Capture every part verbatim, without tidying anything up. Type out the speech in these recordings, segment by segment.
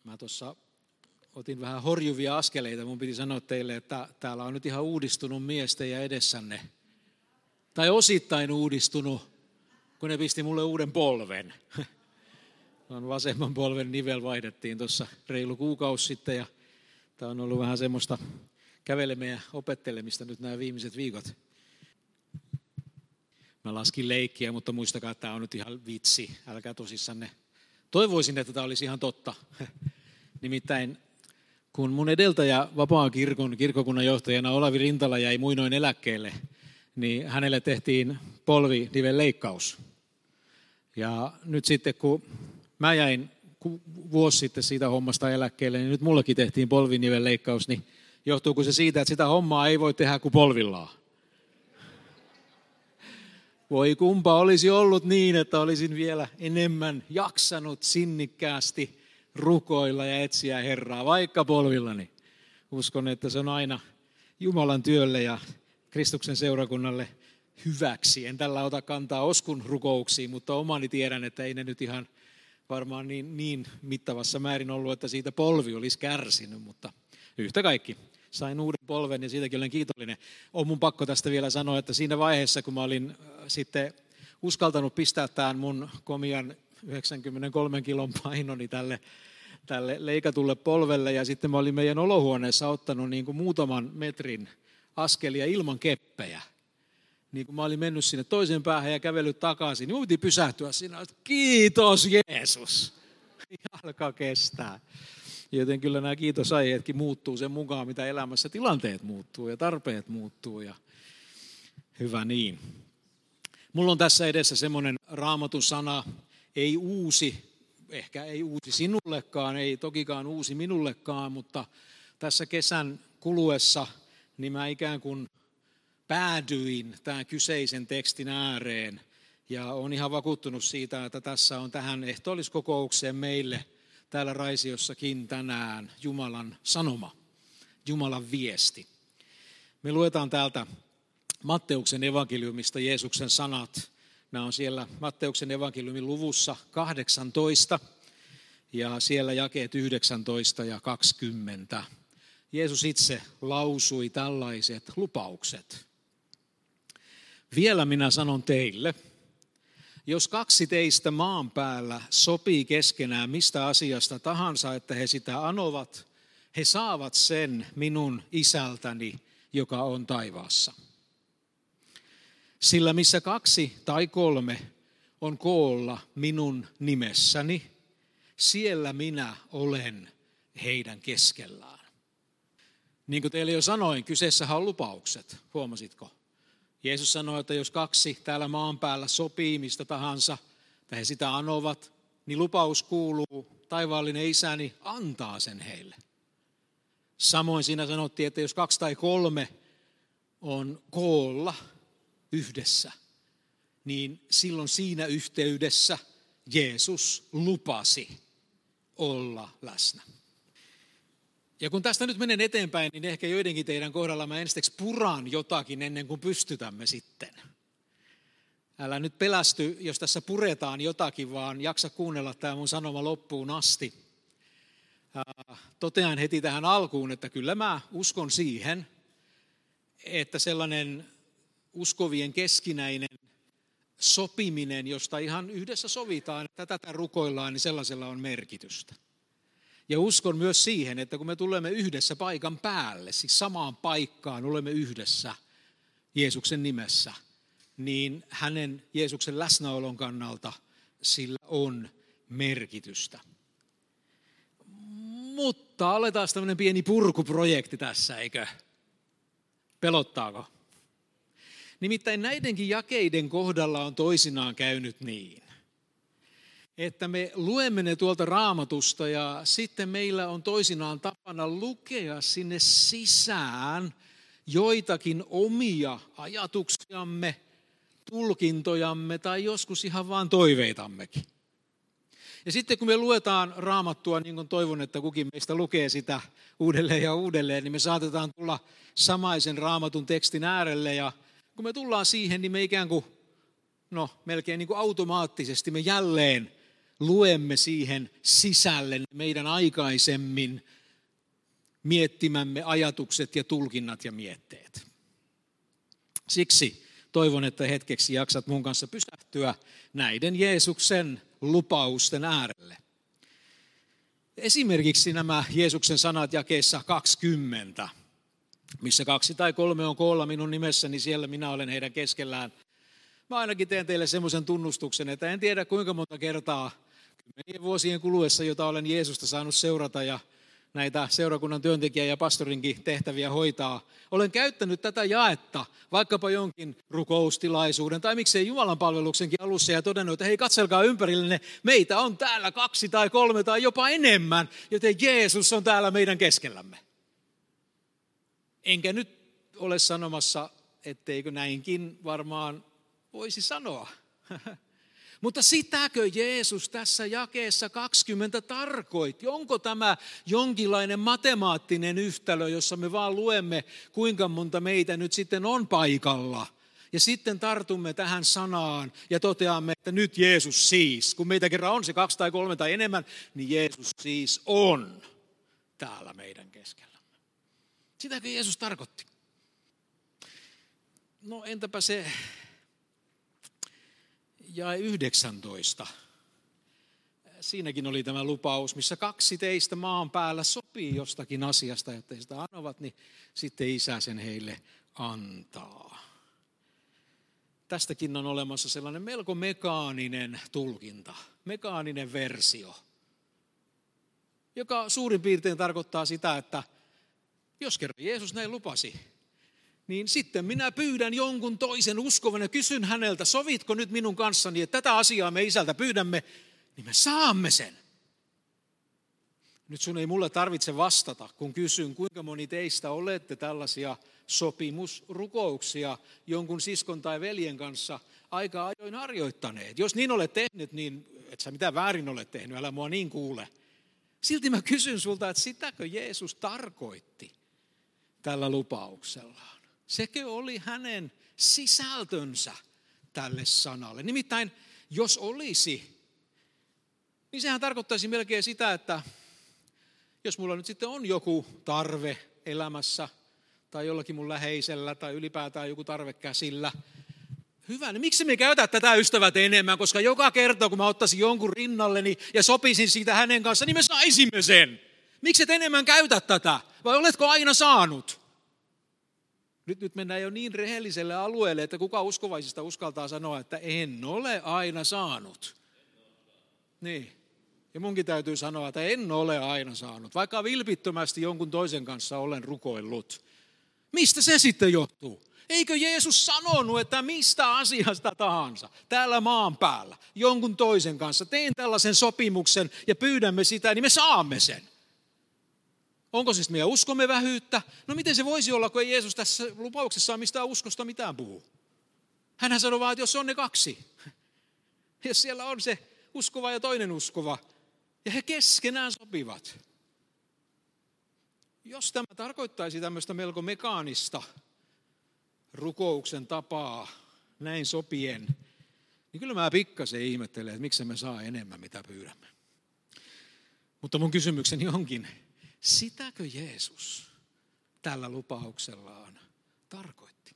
Mä tuossa otin vähän horjuvia askeleita. Mun piti sanoa teille, että täällä on nyt ihan uudistunut mies teidän edessänne. Tai osittain uudistunut, kun ne pisti mulle uuden polven. On vasemman polven nivel vaihdettiin tuossa reilu kuukausi sitten. Ja tää on ollut vähän semmoista kävelemistä ja opettelemista nyt nämä viimeiset viikot. Mä laskin leikkiä, mutta muistakaa, että tämä on nyt ihan vitsi. Älkää tosissanne. Toivoisin, että tämä olisi ihan totta. Nimittäin kun mun edeltäjä vapaan kirkon kirkkokunnan johtajana Olavi Rintala jäi muinoin eläkkeelle, niin hänelle tehtiin polvinivelleikkaus. Ja nyt sitten kun mä jäin vuosi sitten siitä hommasta eläkkeelle, niin nyt mullekin tehtiin polvinivelleikkaus, niin johtuuko se siitä, että sitä hommaa ei voi tehdä kuin polvillaan? Voi kumpa olisi ollut niin, että olisin vielä enemmän jaksanut sinnikkäästi rukoilla ja etsiä Herraa, vaikka polvillani. Uskon, että se on aina Jumalan työlle ja Kristuksen seurakunnalle hyväksi. En tällä ota kantaa Oskun rukouksiin, mutta omani tiedän, että ei ne nyt ihan varmaan niin, niin mittavassa määrin ollut, että siitä polvi olisi kärsinyt, mutta yhtä kaikki. Sain uuden polven ja siitäkin olen kiitollinen. On mun pakko tästä vielä sanoa, että siinä vaiheessa, kun mä olin sitten uskaltanut pistää tämän mun komian yhdeksänkymmentäkolme kilon painoni tälle, tälle leikatulle polvelle, ja sitten mä olin meidän olohuoneessa ottanut niin kuin muutaman metrin askelia ilman keppejä. Niin kun mä olin mennyt sinne toiseen päähän ja kävellyt takaisin, niin mun piti pysähtyä siinä, että kiitos Jeesus, jalka kestää. Joten kyllä nämä kiitosaiheetkin muuttuu sen mukaan, mitä elämässä tilanteet muuttuu ja tarpeet muuttuu. Ja hyvä niin. Mulla on tässä edessä semmoinen Raamatun sana, ei uusi, ehkä ei uusi sinullekaan, ei tokikaan uusi minullekaan, mutta tässä kesän kuluessa niin mä ikään kuin päädyin tämän kyseisen tekstin ääreen. Ja olen ihan vakuuttunut siitä, että tässä on tähän ehtoolliskokoukseen meille täällä Raisiossakin tänään Jumalan sanoma, Jumalan viesti. Me luetaan täältä Matteuksen evankeliumista Jeesuksen sanat. Nämä on siellä Matteuksen evankeliumin luvussa kahdeksantoista ja siellä jakeet yhdeksäntoista ja kaksikymmentä. Jeesus itse lausui tällaiset lupaukset. Vielä minä sanon teille, jos kaksi teistä maan päällä sopii keskenään mistä asiasta tahansa, että he sitä anovat, he saavat sen minun isältäni, joka on taivaassa. Sillä missä kaksi tai kolme on koolla minun nimessäni, siellä minä olen heidän keskellään. Niin kuin teille jo sanoin, kyseessähän on lupaukset, huomasitko? Jeesus sanoi, että jos kaksi täällä maan päällä sopii mistä tahansa, tai he sitä anovat, niin lupaus kuuluu, taivaallinen isäni antaa sen heille. Samoin siinä sanottiin, että jos kaksi tai kolme on koolla yhdessä, niin silloin siinä yhteydessä Jeesus lupasi olla läsnä. Ja kun tästä nyt menen eteenpäin, niin ehkä joidenkin teidän kohdalla mä ensiksi puran jotakin ennen kuin pystytämme sitten. Älä nyt pelästy, jos tässä puretaan jotakin, vaan jaksa kuunnella tämä mun sanoma loppuun asti. Totean heti tähän alkuun, että kyllä mä uskon siihen, että sellainen uskovien keskinäinen sopiminen, josta ihan yhdessä sovitaan, että tätä rukoillaan, niin sellaisella on merkitystä. Ja uskon myös siihen, että kun me tulemme yhdessä paikan päälle, siis samaan paikkaan olemme yhdessä Jeesuksen nimessä, niin hänen Jeesuksen läsnäolon kannalta sillä on merkitystä. Mutta aletaan tämmöinen pieni purkuprojekti tässä, eikö? Pelottaako? Nimittäin näidenkin jakeiden kohdalla on toisinaan käynyt niin, että me luemme ne tuolta Raamatusta ja sitten meillä on toisinaan tapana lukea sinne sisään joitakin omia ajatuksiamme, tulkintojamme tai joskus ihan vaan toiveitammekin. Ja sitten kun me luetaan Raamattua, niin kuin toivon, että kukin meistä lukee sitä uudelleen ja uudelleen, niin me saatetaan tulla samaisen Raamatun tekstin äärelle ja kun me tullaan siihen, niin me ikään kuin, no melkein niin kuin automaattisesti me jälleen luemme siihen sisälle meidän aikaisemmin miettimämme ajatukset ja tulkinnat ja mietteet. Siksi toivon, että hetkeksi jaksat mun kanssa pysähtyä näiden Jeesuksen lupausten äärelle. Esimerkiksi nämä Jeesuksen sanat jakeessa kaksikymmentä, missä kaksi tai kolme on koolla minun nimessäni, siellä minä olen heidän keskellään. Mä ainakin teen teille semmoisen tunnustuksen, että en tiedä kuinka monta kertaa kymmenien vuosien kuluessa, jota olen Jeesusta saanut seurata ja näitä seurakunnan työntekijä- ja pastorinkin tehtäviä hoitaa. Olen käyttänyt tätä jaetta vaikkapa jonkin rukoustilaisuuden tai miksei Jumalan palveluksenkin alussa ja todennut, että hei, katselkaa ympärillenne, meitä on täällä kaksi tai kolme tai jopa enemmän, joten Jeesus on täällä meidän keskellämme. Enkä nyt ole sanomassa, etteikö näinkin varmaan voisi sanoa. Mutta sitäkö Jeesus tässä jakeessa kaksikymmentä tarkoitti? Onko tämä jonkinlainen matemaattinen yhtälö, jossa me vaan luemme, kuinka monta meitä nyt sitten on paikalla? Ja sitten tartumme tähän sanaan ja toteamme, että nyt Jeesus siis, kun meitä kerran on se kaksi tai kolme tai enemmän, niin Jeesus siis on täällä meidän keskellämme. Sitäkö Jeesus tarkoitti? No entäpä se jae yhdeksäntoista. Siinäkin oli tämä lupaus, missä kaksi teistä maan päällä sopii jostakin asiasta, että he sitä anovat, niin sitten Isä sen heille antaa. Tästäkin on olemassa sellainen melko mekaaninen tulkinta, mekaaninen versio, joka suurin piirtein tarkoittaa sitä, että jos kerran Jeesus näin lupasi, niin sitten minä pyydän jonkun toisen uskovan ja kysyn häneltä, sovitko nyt minun kanssani, että tätä asiaa me Isältä pyydämme, niin me saamme sen. Nyt sun ei mulle tarvitse vastata, kun kysyn, kuinka moni teistä olette tällaisia sopimusrukouksia jonkun siskon tai veljen kanssa aika ajoin harjoittaneet. Jos niin olet tehnyt, niin et sä mitään väärin ole tehnyt, älä mua niin kuule. Silti mä kysyn sulta, että sitäkö Jeesus tarkoitti tällä lupauksellaan? Sekö oli hänen sisältönsä tälle sanalle? Nimittäin, jos olisi, niin sehän tarkoittaisi melkein sitä, että jos mulla nyt sitten on joku tarve elämässä, tai jollakin mun läheisellä, tai ylipäätään joku tarve käsillä, hyvä, niin miksi me käytä tätä ystävät enemmän, koska joka kerta, kun mä ottaisin jonkun rinnalleni ja sopisin siitä hänen kanssa, niin me saisimme sen. Miksi et enemmän käytä tätä? Vai oletko aina saanut? Nyt, nyt mennään jo niin rehelliselle alueelle, että kuka uskovaisista uskaltaa sanoa, että en ole aina saanut. Niin. Ja munkin täytyy sanoa, että en ole aina saanut, vaikka vilpittömästi jonkun toisen kanssa olen rukoillut. Mistä se sitten johtuu? Eikö Jeesus sanonut, että mistä asiasta tahansa täällä maan päällä jonkun toisen kanssa teen tällaisen sopimuksen ja pyydämme sitä, niin me saamme sen. Onko siis meidän uskomme vähyyttä? No miten se voisi olla, kun ei Jeesus tässä lupauksessaan mistään uskosta mitään puhu? Hänhän sanoi vaan, että jos on ne kaksi, jos siellä on se uskova ja toinen uskova, ja he keskenään sopivat. Jos tämä tarkoittaisi tämmöistä melko mekaanista rukouksen tapaa näin sopien, niin kyllä mä pikkasen ihmettelen, että miksi me saa enemmän mitä pyydämme. Mutta mun kysymykseni onkin, sitäkö Jeesus tällä lupauksellaan tarkoitti?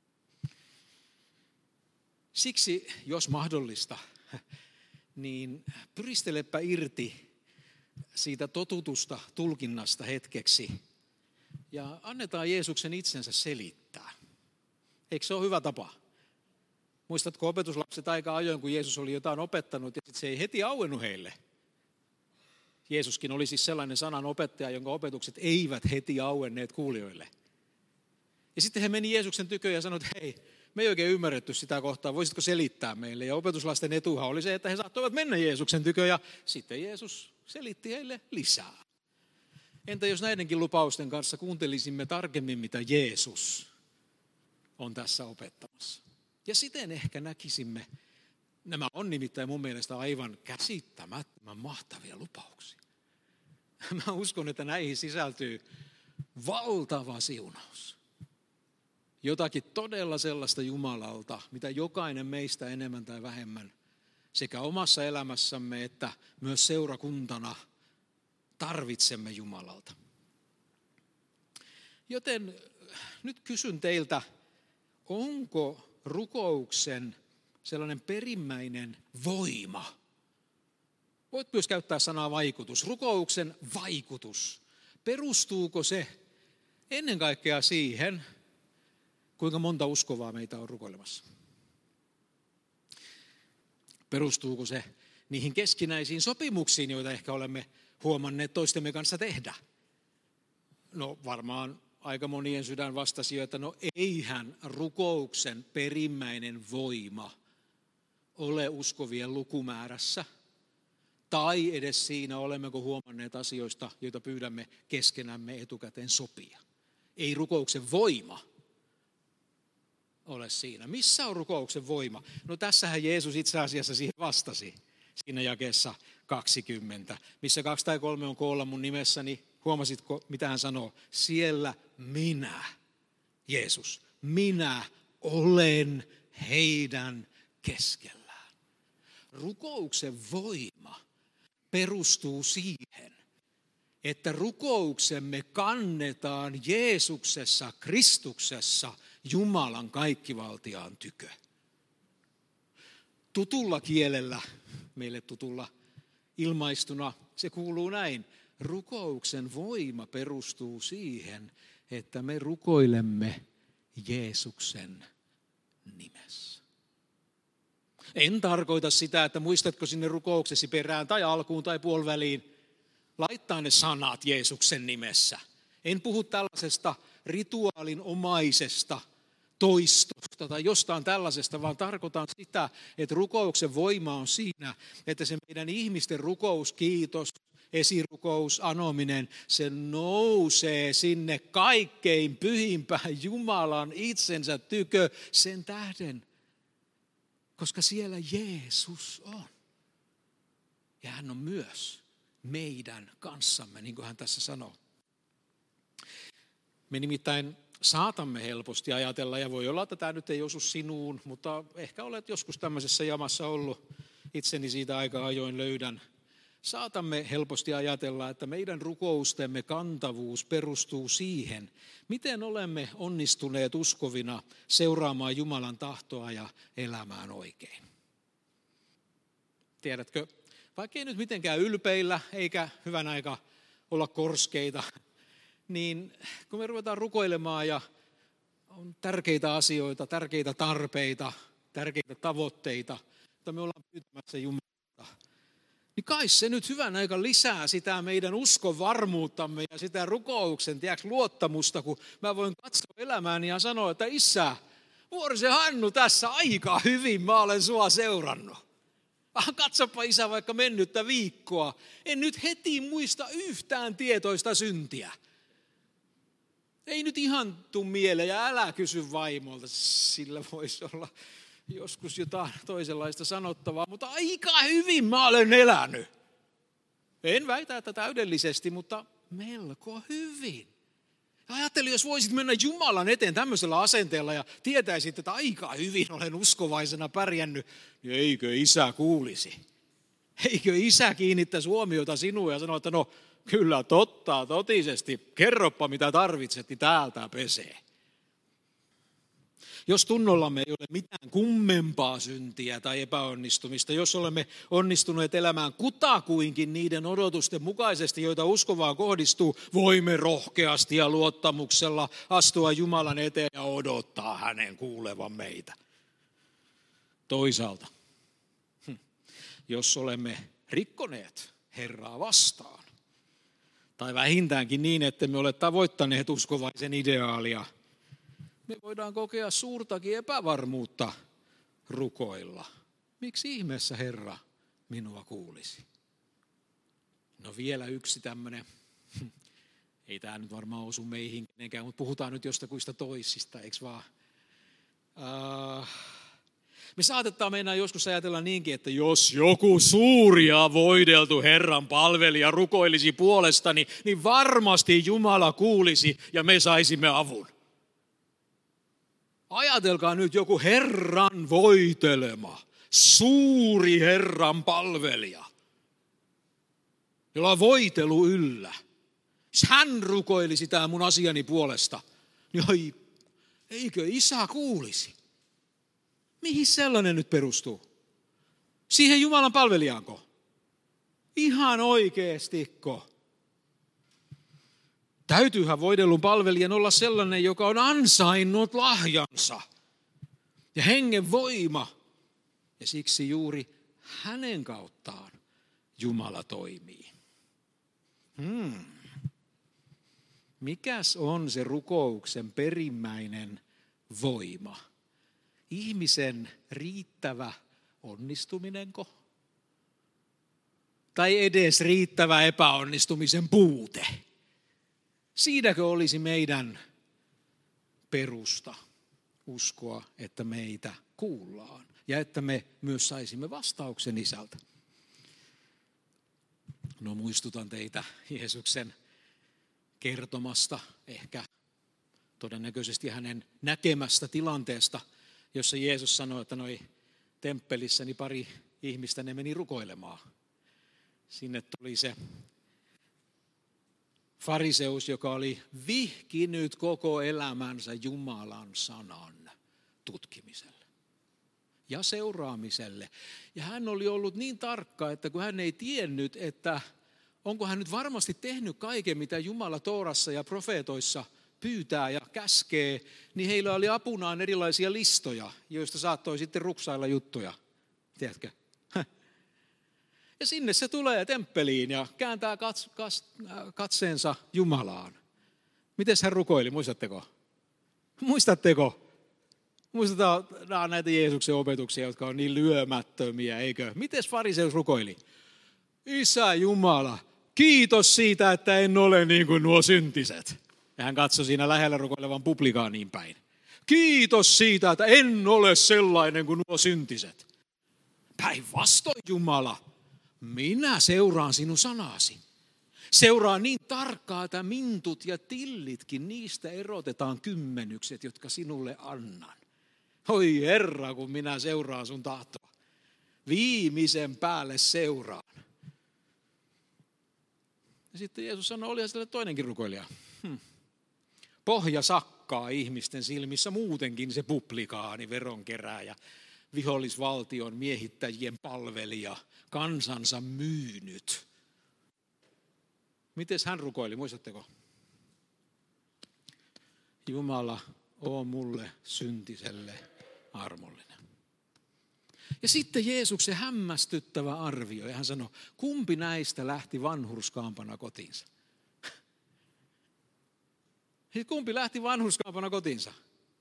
Siksi, jos mahdollista, niin pyristelepä irti siitä totutusta tulkinnasta hetkeksi ja annetaan Jeesuksen itsensä selittää. Eikö se ole hyvä tapa? Muistatko opetuslapset aika ajoin, kun Jeesus oli jotain opettanut ja se ei heti auennut heille? Jeesuskin oli siis sellainen sanan opettaja, jonka opetukset eivät heti auenneet kuulijoille. Ja sitten he meni Jeesuksen tykö ja sanoi, että hei, me ei oikein ymmärretty sitä kohtaa, voisitko selittää meille? Ja opetuslasten etuhan oli se, että he saattoivat mennä Jeesuksen tykö ja sitten Jeesus selitti heille lisää. Entä jos näidenkin lupausten kanssa kuuntelisimme tarkemmin, mitä Jeesus on tässä opettamassa? Ja siten ehkä näkisimme, nämä on nimittäin mun mielestä aivan käsittämättömän mahtavia lupauksia. Mä uskon, että näihin sisältyy valtava siunaus. Jotakin todella sellaista Jumalalta, mitä jokainen meistä enemmän tai vähemmän sekä omassa elämässämme että myös seurakuntana tarvitsemme Jumalalta. Joten nyt kysyn teiltä, onko rukouksen sellainen perimmäinen voima? Voit myös käyttää sanaa vaikutus. Rukouksen vaikutus. Perustuuko se ennen kaikkea siihen, kuinka monta uskovaa meitä on rukoilemassa? Perustuuko se niihin keskinäisiin sopimuksiin, joita ehkä olemme huomanneet toistemme kanssa tehdä? No varmaan aika monien sydän vastasi jo, että no eihän rukouksen perimmäinen voima ole uskovien lukumäärässä. Tai edes siinä, olemmeko huomanneet asioista, joita pyydämme keskenämme etukäteen sopia. Ei rukouksen voima ole siinä. Missä on rukouksen voima? No tässähän Jeesus itse asiassa siihen vastasi. Siinä jakeessa kaksikymmentä. Missä kaksi tai kolme on koolla mun nimessäni, huomasitko mitä hän sanoo? Siellä minä, Jeesus, minä olen heidän keskellään. Rukouksen voima perustuu siihen, että rukouksemme kannetaan Jeesuksessa, Kristuksessa, Jumalan kaikkivaltiaan tykö. Tutulla kielellä, meille tutulla ilmaistuna, se kuuluu näin. Rukouksen voima perustuu siihen, että me rukoilemme Jeesuksen nimessä. En tarkoita sitä, että muistatko sinne rukouksesi perään tai alkuun tai puoliväliin laittaa ne sanat Jeesuksen nimessä. En puhu tällaisesta rituaalinomaisesta toistosta tai jostain tällaisesta, vaan tarkoitan sitä, että rukouksen voima on siinä, että se meidän ihmisten rukous, kiitos, esirukous, anominen, se nousee sinne kaikkein pyhimpään Jumalan itsensä tykö sen tähden, koska siellä Jeesus on. Ja hän on myös meidän kanssamme, niin kuin hän tässä sanoo. Me nimittäin saatamme helposti ajatella, ja voi olla, että tämä nyt ei osu sinuun, mutta ehkä olet joskus tämmöisessä jamassa ollut, itseni siitä aika ajoin löydän. Saatamme helposti ajatella, että meidän rukoustemme kantavuus perustuu siihen, miten olemme onnistuneet uskovina seuraamaan Jumalan tahtoa ja elämään oikein. Tiedätkö, vaikka ei nyt mitenkään ylpeillä eikä hyvän aika olla korskeita, niin kun me ruvetaan rukoilemaan ja on tärkeitä asioita, tärkeitä tarpeita, tärkeitä tavoitteita, joita me ollaan pyytämässä Jumalalta, niin kai se nyt hyvän aika lisää sitä meidän uskon varmuuttamme ja sitä rukouksen tiedätkö, luottamusta, kun mä voin katsoa elämääni ja sanoa, että Isä, Vuorisen Hannu tässä aika hyvin mä olen sua seurannut. Katsopa Isä vaikka mennyttä viikkoa, en nyt heti muista yhtään tietoista syntiä. Ei nyt ihan tuu mieleen ja älä kysy vaimolta, sillä voisi olla joskus jotain toisenlaista sanottavaa, mutta aika hyvin mä olen elänyt. En väitä, että täydellisesti, mutta melko hyvin. Ajattelin, jos voisit mennä Jumalan eteen tämmöisellä asenteella ja tietäisit, että aika hyvin olen uskovaisena pärjännyt, niin eikö Isä kuulisi? Eikö Isä kiinnittäisi huomiota sinuun ja sanoa, että no kyllä totta, totisesti, kerropa mitä tarvitset, niin täältä pesee. Jos tunnollamme ei ole mitään kummempaa syntiä tai epäonnistumista, jos olemme onnistuneet elämään kutakuinkin niiden odotusten mukaisesti, joita uskovaan kohdistuu, voimme rohkeasti ja luottamuksella astua Jumalan eteen ja odottaa hänen kuulevan meitä. Toisaalta, jos olemme rikkoneet Herraa vastaan, tai vähintäänkin niin, että me ole tavoittaneet uskovaisen ideaalia, me voidaan kokea suurtakin epävarmuutta rukoilla. Miksi ihmeessä Herra minua kuulisi? No vielä yksi tämmöinen, ei tämä nyt varmaan osu meihin kenenkään, mutta puhutaan nyt jostakuista toisista, eikö vaan? Uh, me saatetaan mennä joskus ajatella niinkin, että jos joku suuri ja voideltu Herran palvelija rukoilisi puolestani, niin varmasti Jumala kuulisi ja me saisimme avun. Ajatelkaa nyt joku Herran voitelema, suuri Herran palvelija, jolla on voitelu yllä. Jos hän rukoilisi tämän mun asiani puolesta, niin oi, eikö isä kuulisi? Mihin sellainen nyt perustuu? Siihen Jumalan palvelijaanko? Ihan oikeestiko? Täytyyhän voidellun palvelijan olla sellainen, joka on ansainnut lahjansa ja hengen voima. Ja siksi juuri hänen kauttaan Jumala toimii. Hmm. Mikäs on se rukouksen perimmäinen voima? Ihmisen riittävä onnistuminenko? Tai edes riittävä epäonnistumisen puute? Siinäkö olisi meidän perusta uskoa, että meitä kuullaan ja että me myös saisimme vastauksen isältä? No muistutan teitä Jeesuksen kertomasta, ehkä todennäköisesti hänen näkemästä tilanteesta, jossa Jeesus sanoi, että noi temppelissä niin pari ihmistä ne meni rukoilemaan. Sinne tuli se fariseus, joka oli vihkinyt koko elämänsä Jumalan sanan tutkimiselle ja seuraamiselle. Ja hän oli ollut niin tarkka, että kun hän ei tiennyt, että onko hän nyt varmasti tehnyt kaiken, mitä Jumala Toorassa ja profeetoissa pyytää ja käskee, niin heillä oli apunaan erilaisia listoja, joista saattoi sitten ruksailla juttuja. Tiedätkö? Ja sinne se tulee temppeliin ja kääntää kats, kats, katseensa Jumalaan. Miten hän rukoili, muistatteko? Muistatteko? Muistetaan näitä Jeesuksen opetuksia, jotka on niin lyömättömiä, eikö? Miten fariseus rukoili? Isä Jumala, kiitos siitä, että en ole niin kuin nuo syntiset. Ja hän katsoi siinä lähellä rukoilevan publikaaniin päin. Kiitos siitä, että en ole sellainen kuin nuo syntiset. Päinvastoin Jumala, minä seuraan sinun sanasi. Seuraan niin tarkkaa, että mintut ja tillitkin, niistä erotetaan kymmenykset, jotka sinulle annan. Oi Herra, kun minä seuraan sun tahtoa. Viimeisen päälle seuraan. Ja sitten Jeesus sanoi, olihan sille toinenkin rukoilija. Hm. Pohja sakkaa ihmisten silmissä muutenkin se publikaani, veronkerääjä, vihollisvaltion miehittäjien palvelija, kansansa myynyt. Miten hän rukoili, muistatteko? Jumala, oo mulle syntiselle armollinen. Ja sitten Jeesuksen hämmästyttävä arvio, ja hän sanoi, kumpi näistä lähti vanhurskaampana kotiinsa? Kumpi lähti vanhurskaampana kotiinsa?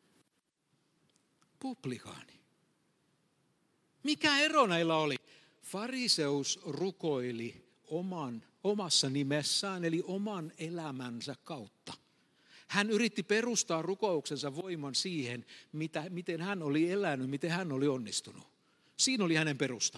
Publikaani. Mikä ero näillä oli? Fariseus rukoili oman, omassa nimessään, eli oman elämänsä kautta. Hän yritti perustaa rukouksensa voiman siihen, mitä, miten hän oli elänyt, miten hän oli onnistunut. Siinä oli hänen perusta.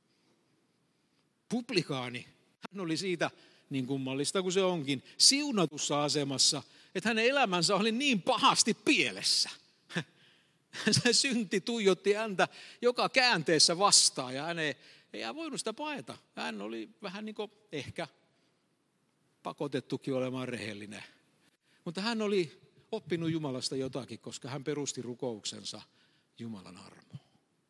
Publikaani, hän oli siitä, niin kummallista kuin se onkin, siunatussa asemassa, että hänen elämänsä oli niin pahasti pielessä. Se synti tuijotti häntä joka käänteessä vastaan ja hän ei, ei hän voinut sitä paeta. Hän oli vähän niin kuin ehkä pakotettukin olemaan rehellinen. Mutta hän oli oppinut Jumalasta jotakin, koska hän perusti rukouksensa Jumalan armoon.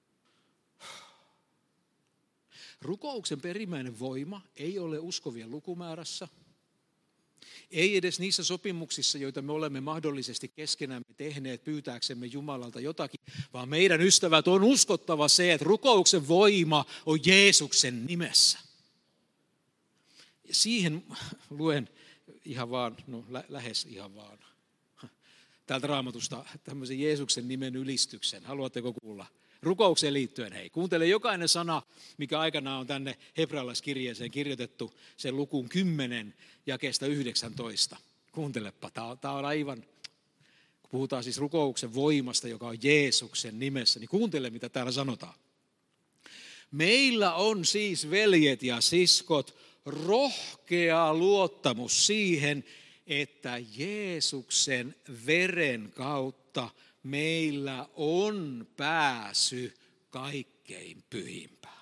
Rukouksen perimmäinen voima ei ole uskovien lukumäärässä. Ei edes niissä sopimuksissa, joita me olemme mahdollisesti keskenämme tehneet pyytääksemme Jumalalta jotakin, vaan meidän ystävät on uskottava se, että rukouksen voima on Jeesuksen nimessä. Ja siihen luen ihan vaan, no lä- lähes ihan vaan, täältä Raamatusta tämmöisen Jeesuksen nimen ylistyksen. Haluatteko kuulla? Rukoukseen liittyen, hei, kuuntele jokainen sana, mikä aikanaan on tänne hebrealaiskirjeeseen kirjoitettu, sen lukuun kymmenen jakeesta yhdeksäntoista. Kuuntelepa, tämä on aivan, kun puhutaan siis rukouksen voimasta, joka on Jeesuksen nimessä, niin kuuntele, mitä täällä sanotaan. Meillä on siis, veljet ja siskot, rohkea luottamus siihen, että Jeesuksen veren kautta meillä on pääsy kaikkeen kaikkein pyhimpään.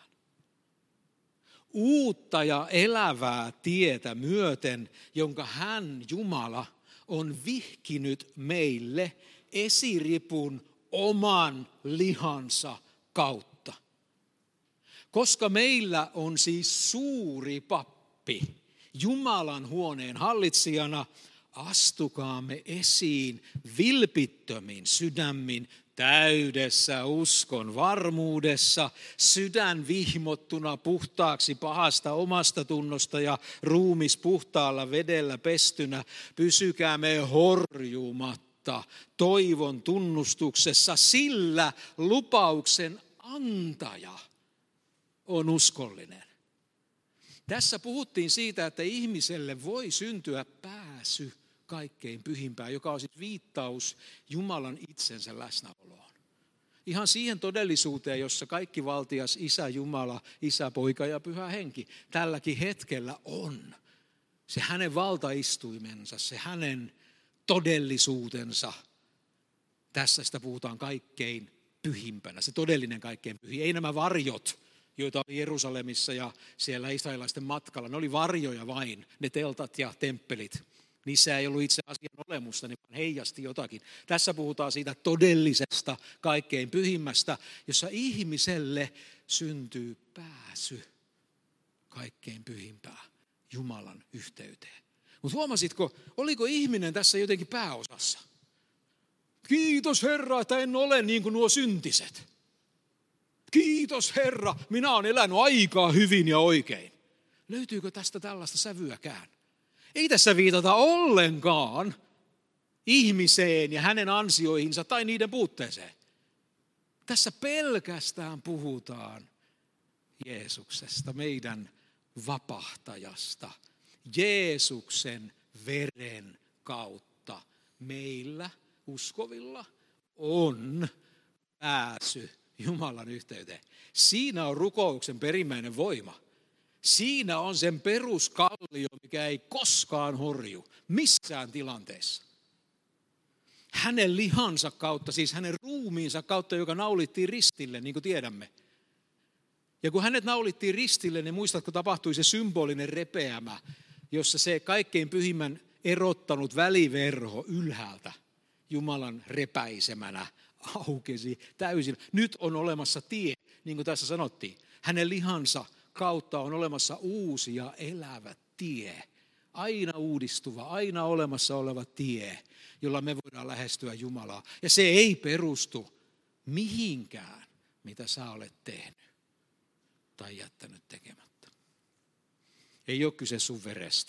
Uutta ja elävää tietä myöten, jonka hän, Jumala, on vihkinyt meille esiripun oman lihansa kautta. Koska meillä on siis suuri pappi Jumalan huoneen hallitsijana, astukaamme esiin vilpittömin sydämin täydessä uskon varmuudessa, sydän vihmottuna puhtaaksi pahasta omasta tunnosta ja ruumis puhtaalla vedellä pestynä, pysykäämme horjumatta toivon tunnustuksessa, sillä lupauksen antaja on uskollinen. Tässä puhuttiin siitä, että ihmiselle voi syntyä pääsy kaikkein pyhimpään, joka on siis viittaus Jumalan itsensä läsnäoloon. Ihan siihen todellisuuteen, jossa kaikki valtias Isä Jumala, Isä, Poika ja Pyhä Henki tälläkin hetkellä on. Se hänen valtaistuimensa, se hänen todellisuutensa. Tässä sitä puhutaan kaikkein pyhimpänä, se todellinen kaikkein pyhin. Ei nämä varjot, joita oli Jerusalemissa ja siellä israelilaisten matkalla. Ne oli varjoja vain, ne teltat ja temppelit. Niissä ei ollut itse asian olemusta, niin heijasti jotakin. Tässä puhutaan siitä todellisesta, kaikkein pyhimmästä, jossa ihmiselle syntyy pääsy kaikkein pyhimpään Jumalan yhteyteen. Mutta huomasitko, oliko ihminen tässä jotenkin pääosassa? Kiitos Herra, että en ole niin kuin nuo syntiset. Kiitos Herra, minä olen elänyt aikaa hyvin ja oikein. Löytyykö tästä tällaista sävyäkään? Ei tässä viitata ollenkaan ihmiseen ja hänen ansioihinsa tai niiden puutteeseen. Tässä pelkästään puhutaan Jeesuksesta, meidän vapahtajasta. Jeesuksen veren kautta meillä uskovilla on pääsy Jumalan yhteyteen. Siinä on rukouksen perimmäinen voima. Siinä on sen peruskallio, mikä ei koskaan horju missään tilanteessa. Hänen lihansa kautta, siis hänen ruumiinsa kautta, joka naulittiin ristille, niin kuin tiedämme. Ja kun hänet naulittiin ristille, niin muistatko, tapahtui se symbolinen repeämä, jossa se kaikkein pyhimmän erottanut väliverho ylhäältä Jumalan repäisemänä aukesi täysin. Nyt on olemassa tie, niin kuin tässä sanottiin. Hänen lihansa kautta on olemassa uusi ja elävä tie. Aina uudistuva, aina olemassa oleva tie, jolla me voidaan lähestyä Jumalaa. Ja se ei perustu mihinkään, mitä sä olet tehnyt tai jättänyt tekemättä. Ei ole kyse sun verestä.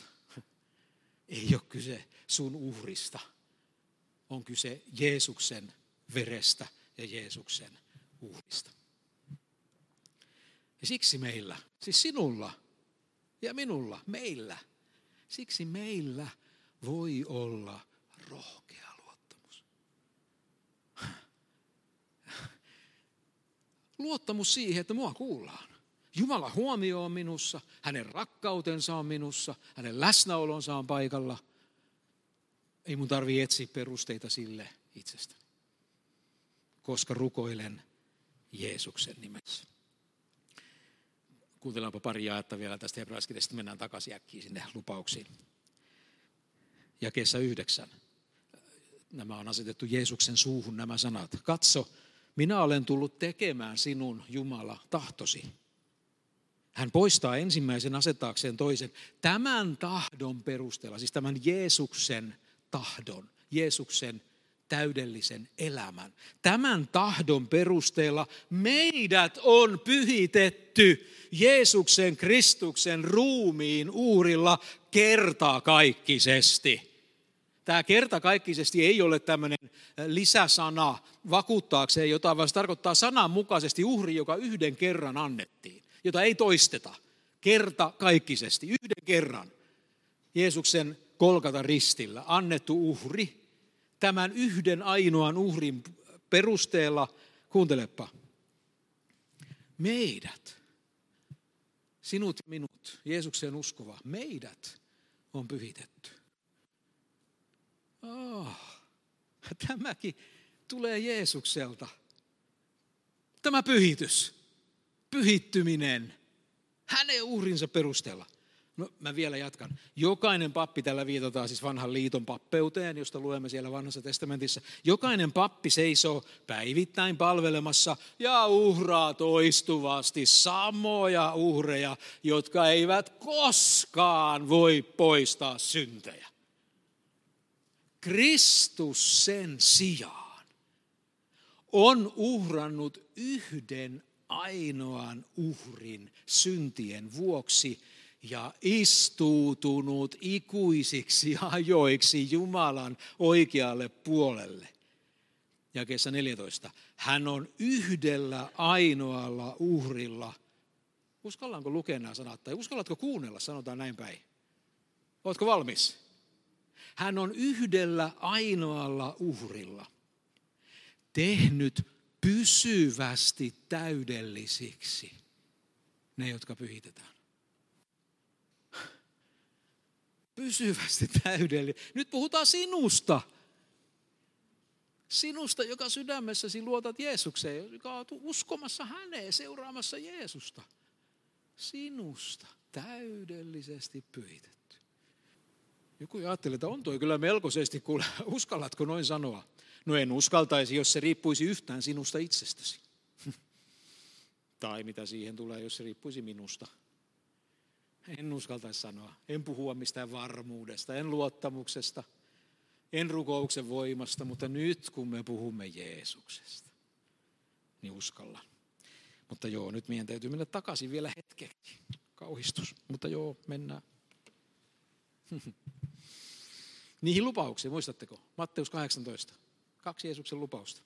Ei ole kyse sun uhrista. On kyse Jeesuksen verestä ja Jeesuksen uhrista. Ja siksi meillä, siis sinulla ja minulla, meillä, siksi meillä voi olla rohkea luottamus. Luottamus siihen, että mua kuullaan. Jumala huomio on minussa, hänen rakkautensa on minussa, hänen läsnäolonsa on paikalla. Ei mun tarvitse etsiä perusteita sille itsestäni, koska rukoilen Jeesuksen nimessä. Kuuntellaanpa pari jaetta vielä tästä hebrealaiskirjasta, mennään takaisin äkkiä sinne lupauksiin. Jakeessa yhdeksän. Nämä on asetettu Jeesuksen suuhun nämä sanat. Katso, minä olen tullut tekemään sinun Jumala tahtosi. Hän poistaa ensimmäisen asettaakseen toisen. Tämän tahdon perusteella, siis tämän Jeesuksen tahdon, Jeesuksen täydellisen elämän. Tämän tahdon perusteella meidät on pyhitetty Jeesuksen Kristuksen ruumiin uhrilla kertakaikkisesti. Tämä kertakaikkisesti ei ole tämmöinen lisäsana vakuuttaakseen jotain, vaan se tarkoittaa sananmukaisesti uhri, joka yhden kerran annettiin, jota ei toisteta. Kertakaikkisesti, yhden kerran. Jeesuksen Golgatan ristillä annettu uhri. Tämän yhden ainoan uhrin perusteella, kuuntelepa, meidät, sinut ja minut, Jeesukseen uskova, meidät on pyhitetty. Oh, tämäkin tulee Jeesukselta. Tämä pyhitys. pyhittyminen hänen uhrinsa perusteella. No mä vielä jatkan. Jokainen pappi, tällä viitataan siis vanhan liiton pappeuteen, josta luemme siellä vanhassa testamentissa. Jokainen pappi seisoo päivittäin palvelemassa ja uhraa toistuvasti samoja uhreja, jotka eivät koskaan voi poistaa syntejä. Kristus sen sijaan on uhrannut yhden ainoan uhrin syntien vuoksi ja istuutunut ikuisiksi ajoiksi Jumalan oikealle puolelle. Jakeessa neljätoista. Hän on yhdellä ainoalla uhrilla. Uskallaanko lukea nämä sanat tai uskallatko kuunnella, sanotaan näin päin. Oletko valmis? Hän on yhdellä ainoalla uhrilla tehnyt pysyvästi täydellisiksi ne, jotka pyhitetään. Pysyvästi täydellinen. Nyt puhutaan sinusta. Sinusta, joka sydämessäsi luotat Jeesukseen, joka on uskomassa häneen, seuraamassa Jeesusta. Sinusta täydellisesti pyhitetty. Joku ajattelee, että on toi kyllä melkoisesti, kuule, uskallatko noin sanoa? No en uskaltaisi, jos se riippuisi yhtään sinusta itsestäsi. Tai mitä siihen tulee, jos se riippuisi minusta. En uskaltaisi sanoa. En puhua mistään varmuudesta, en luottamuksesta, en rukouksen voimasta, mutta nyt kun me puhumme Jeesuksesta, niin uskallan. Mutta joo, nyt meidän täytyy mennä takaisin vielä hetkeksi. Kauhistus, mutta joo, mennään. Niihin lupauksiin, muistatteko? Matteus kahdeksantoista. Kaksi Jeesuksen lupausta.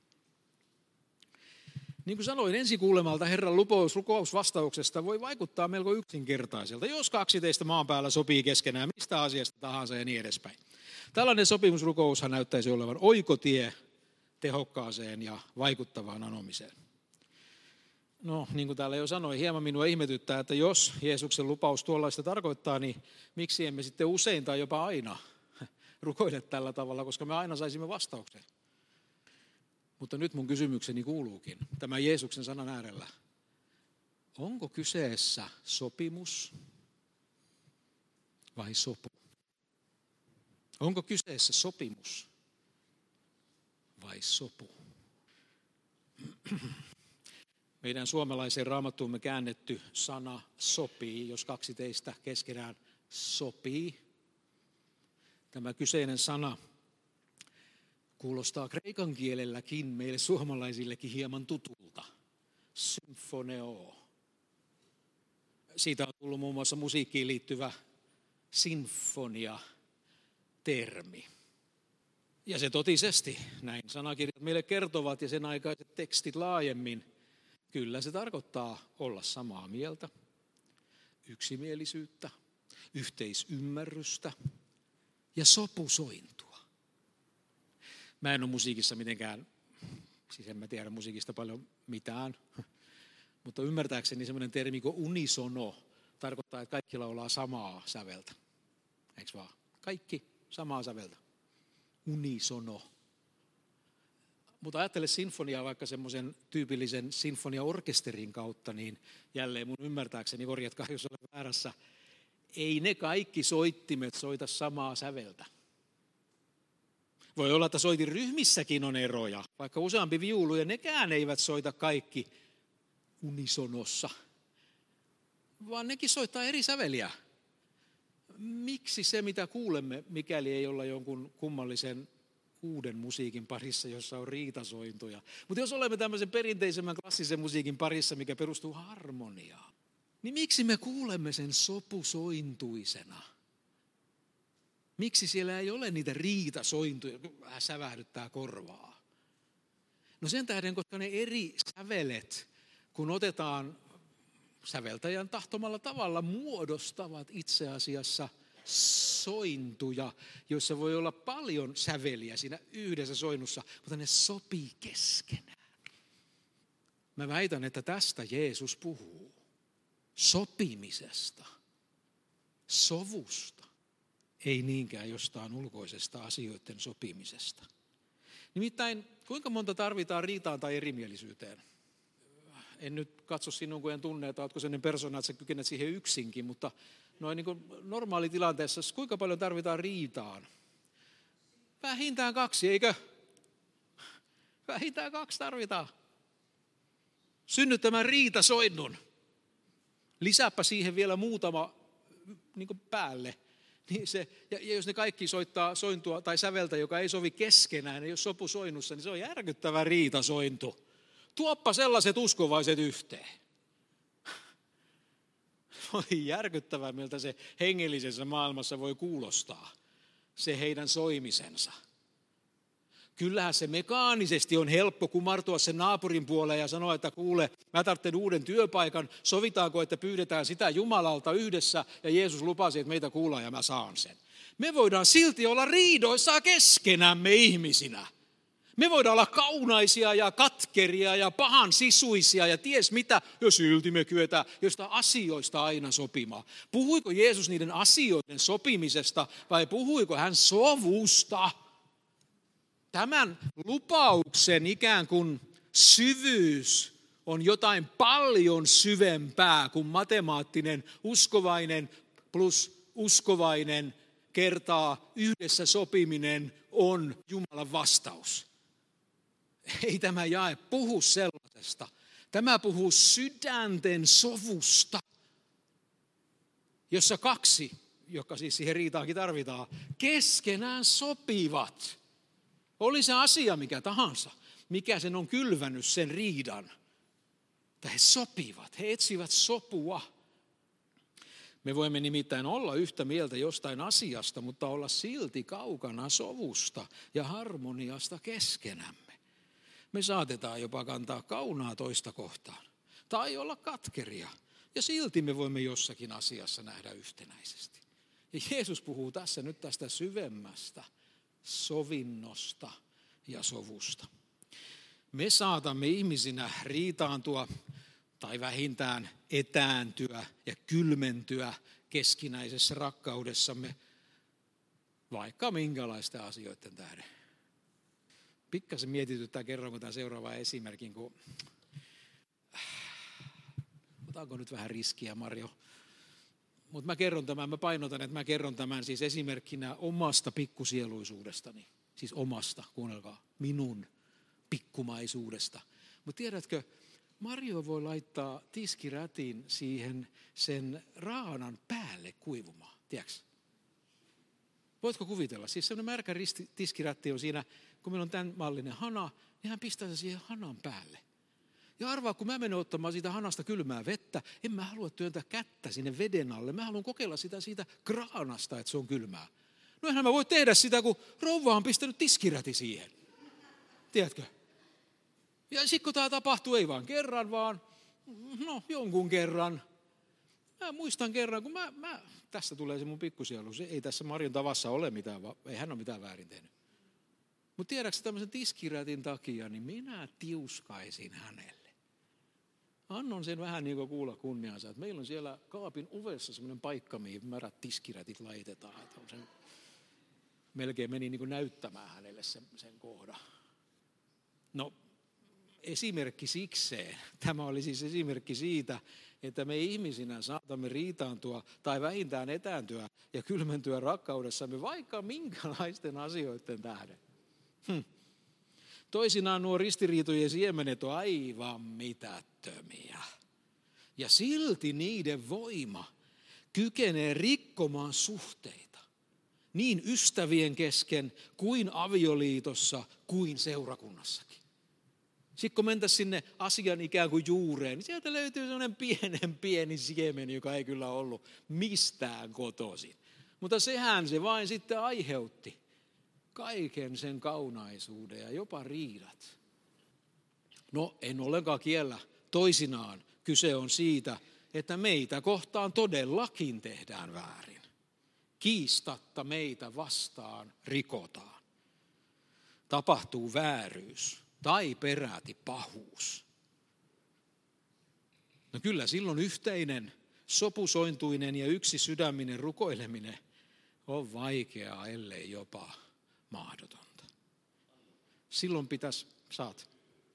Niin kuin sanoin, ensikuulemalta Herran lupaus, lupausvastauksesta voi vaikuttaa melko yksinkertaiselta, jos kaksi teistä maan päällä sopii keskenään mistä asiasta tahansa ja niin edespäin. Tällainen sopimusrukoushan näyttäisi olevan oikotie tehokkaaseen ja vaikuttavaan anomiseen. No, niin kuin täällä jo sanoin, hieman minua ihmetyttää, että jos Jeesuksen lupaus tuollaista tarkoittaa, niin miksi emme sitten usein tai jopa aina rukoile tällä tavalla, koska me aina saisimme vastauksen. Mutta nyt mun kysymykseni kuuluukin, tämän Jeesuksen sanan äärellä. Onko kyseessä sopimus vai sopu? Onko kyseessä sopimus vai sopu? Meidän suomalaiseen raamattuumme käännetty sana sopii, jos kaksi teistä keskenään sopii. Tämä kyseinen sana kuulostaa kreikan kielelläkin meille suomalaisillekin hieman tutulta. Symphoneo. Siitä on tullut muun muassa musiikkiin liittyvä sinfonia-termi. Ja se totisesti, näin sanakirjat meille kertovat ja sen aikaiset tekstit laajemmin, kyllä se tarkoittaa olla samaa mieltä, yksimielisyyttä, yhteisymmärrystä ja sopusointua. Mä en ole musiikissa mitenkään, siis en mä tiedä musiikista paljon mitään, mutta ymmärtääkseni semmoinen termi kuin unisono tarkoittaa, että kaikki laulaa samaa säveltä. Eikö vaan? Kaikki samaa säveltä. Unisono. Mutta ajattele sinfoniaa vaikka semmoisen tyypillisen sinfoniaorkesterin kautta, niin jälleen mun ymmärtääkseni, korjatkaa jos olen väärässä, ei ne kaikki soittimet soita samaa säveltä. Voi olla, että soitin ryhmissäkin on eroja, vaikka useampi viulu, ja nekään eivät soita kaikki unisonossa, vaan nekin soittaa eri säveliä. Miksi se, mitä kuulemme, mikäli ei olla jonkun kummallisen uuden musiikin parissa, jossa on riitasointuja. Mutta jos olemme tämmöisen perinteisemmän klassisen musiikin parissa, mikä perustuu harmoniaan, niin miksi me kuulemme sen sopusointuisena? Miksi siellä ei ole niitä riitasointuja, vähän sävähdyttää korvaa? No sen tähden, koska ne eri sävelet, kun otetaan säveltäjän tahtomalla tavalla, muodostavat itse asiassa sointuja, joissa voi olla paljon säveliä siinä yhdessä soinnussa, mutta ne sopii keskenään. Mä väitän, että tästä Jeesus puhuu. Sopimisesta, sovusta, ei niinkään jostain ulkoisesta asioiden sopimisesta. Nimittäin, kuinka monta tarvitaan riitaan tai erimielisyyteen? en nyt katso sinun, kun en tunne, että oletko sellainen persona, että sä kykenet siihen yksinkin, mutta noin niin kuin normaalitilanteessa, kuinka paljon tarvitaan riitaan? Vähintään kaksi, eikö? Vähintään kaksi tarvitaan. Synnyttämään riitasoinnun. Lisääpä siihen vielä muutama niin kuin päälle. Niin se, ja, ja jos ne kaikki soittaa sointua tai säveltä, joka ei sovi keskenään, ei ole sopu soinnussa, niin se on järkyttävä riitasointu. Tuoppa sellaiset uskovaiset yhteen. Oli järkyttävää, miltä se hengellisessä maailmassa voi kuulostaa, se heidän soimisensa. Kyllähän se mekaanisesti on helppo kumartua sen naapurin puoleen ja sanoa, että kuule, mä tarvitsen uuden työpaikan, sovitaanko, että pyydetään sitä Jumalalta yhdessä ja Jeesus lupasi, että meitä kuullaan ja mä saan sen. Me voidaan silti olla riidoissa keskenämme ihmisinä. Me voidaan olla kaunaisia ja katkeria ja pahan sisuisia ja ties mitä, jos silti me kyetään jostain asioista aina sopimaan. Puhuiko Jeesus niiden asioiden sopimisesta vai puhuiko hän sovusta? Tämän lupauksen ikään kuin syvyys on jotain paljon syvempää kuin matemaattinen uskovainen plus uskovainen kertaa yhdessä sopiminen on Jumalan vastaus. Ei tämä jae puhu sellaisesta. Tämä puhuu sydänten sovusta, jossa kaksi, joka siis siihen riitaankin tarvitaan, keskenään sopivat. Oli se asia mikä tahansa, mikä sen on kylvänyt sen riidan. Tai he sopivat, he etsivät sopua. Me voimme nimittäin olla yhtä mieltä jostain asiasta, mutta olla silti kaukana sovusta ja harmoniasta keskenämme. Me saatetaan jopa kantaa kaunaa toista kohtaan tai olla katkeria ja silti me voimme jossakin asiassa nähdä yhtenäisesti. Ja Jeesus puhuu tässä nyt tästä syvemmästä sovinnosta ja sovusta. Me saatamme ihmisinä riitaantua tai vähintään etääntyä ja kylmentyä keskinäisessä rakkaudessamme vaikka minkälaisten asioiden tähden. Pikkasen mietityttää, kerronko tämän seuraavan esimerkin, kun otanko nyt vähän riskiä, Marjo. Mutta mä kerron tämän, mä painotan, että mä kerron tämän siis esimerkkinä omasta pikkusieluisuudestani. Siis omasta, kuunnelkaa, minun pikkumaisuudesta. Mutta tiedätkö, Marjo voi laittaa tiskirätin siihen sen raanan päälle kuivumaan, tiedätkö? Voitko kuvitella? Siis sellainen märkä risti, tiskirätti on siinä, kun meillä on tämän mallinen hana, niin hän pistää se siihen hanan päälle. Ja arvaa, kun mä menen ottamaan siitä hanasta kylmää vettä, en mä halua työntää kättä sinne veden alle. Mä haluan kokeilla sitä siitä kraanasta, että se on kylmää. No enhän mä voi tehdä sitä, kun rouva on pistänyt tiskiräti siihen. Tiedätkö? Ja sitten kun tämä tapahtuu, ei vaan kerran, vaan no jonkun kerran. Mä muistan kerran, kun mä, mä tästä tulee se mun pikkusielu. Se ei tässä Marjon tavassa ole mitään, ei hän ole mitään väärin tehnyt. Mutta tiedätkö tämmöisen tiskirätin takia, niin minä tiuskaisin hänelle. Annon sen vähän niin kuin kuulla kunniansa, että meillä on siellä kaapin ovessa semmoinen paikka, mihin märät tiskirätit laitetaan. Että on sen, melkein meni niin kuin näyttämään hänelle sen, sen kohdan. No, esimerkki sikseen. Tämä oli siis esimerkki siitä, että me ihmisinä saatamme riitaantua tai vähintään etääntyä ja kylmentyä rakkaudessamme vaikka minkälaisten asioiden tähden. Hm. Toisinaan nuo ristiriitojen siemenet on aivan mitättömiä. Ja silti niiden voima kykenee rikkomaan suhteita. Niin ystävien kesken, kuin avioliitossa, kuin seurakunnassakin. Sitten kun mentäisiin sinne asian ikään kuin juureen, niin sieltä löytyy sellainen pienen pieni siemen, joka ei kyllä ollut mistään kotoisin. Mutta sehän se vain sitten aiheutti kaiken sen kaunaisuuden ja jopa riidat. No en ollenkaan kiellä toisinaan. Kyse on siitä, että meitä kohtaan todellakin tehdään väärin. Kiistatta meitä vastaan rikotaan. Tapahtuu vääryys tai peräti pahuus. No kyllä silloin yhteinen, sopusointuinen ja yksisydäminen rukoileminen on vaikeaa, ellei jopa mahdotonta. Silloin pitäisi, saat,